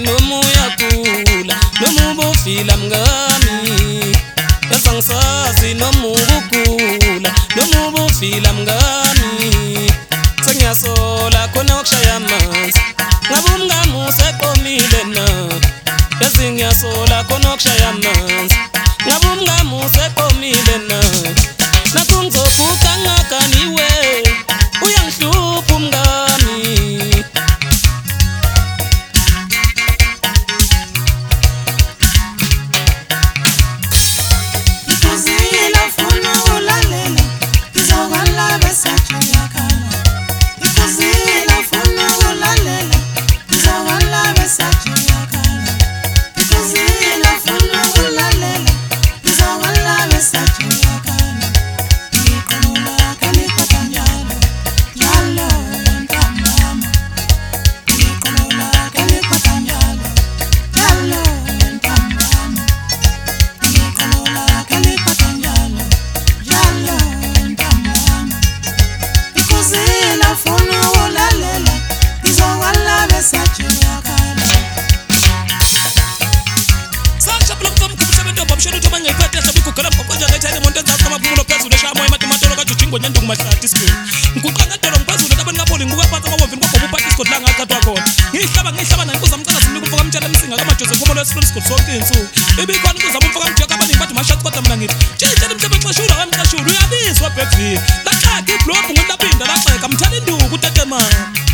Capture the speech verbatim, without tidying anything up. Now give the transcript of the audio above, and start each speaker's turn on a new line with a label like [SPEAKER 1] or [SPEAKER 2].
[SPEAKER 1] noma uyagula noma ubufila mngani yasangisazi noma ukugula noma ubufila mngani sengiyasola khona ukushaya amanzi ngabe umngami useqomile na yazi ngiyasola khona ukushaya amanzi ngabe umngami useqomile na nakho ngizophuka ngaganiwe uyangihlupha umngani ngikuqanga dolo ngiphezulu abantu ngaboli ngubaphatha amawovini kwagoba uphatha isigodi la ngakhathwa khona ngihlaba ngihlaba nankuza mcala simnika umfaka mtshela msinga kamajosi ngomo lwesifuna isigodi sonke insuku ibikhona ukuzama umfaka mjeka abaningi bathi mashatsi kodwa mina ngithi tshitshela mhlebe xeshula kamxeshula uyabizwa backville laxaka ibhlobhu ngutapinda laxeka mthela induku utetemana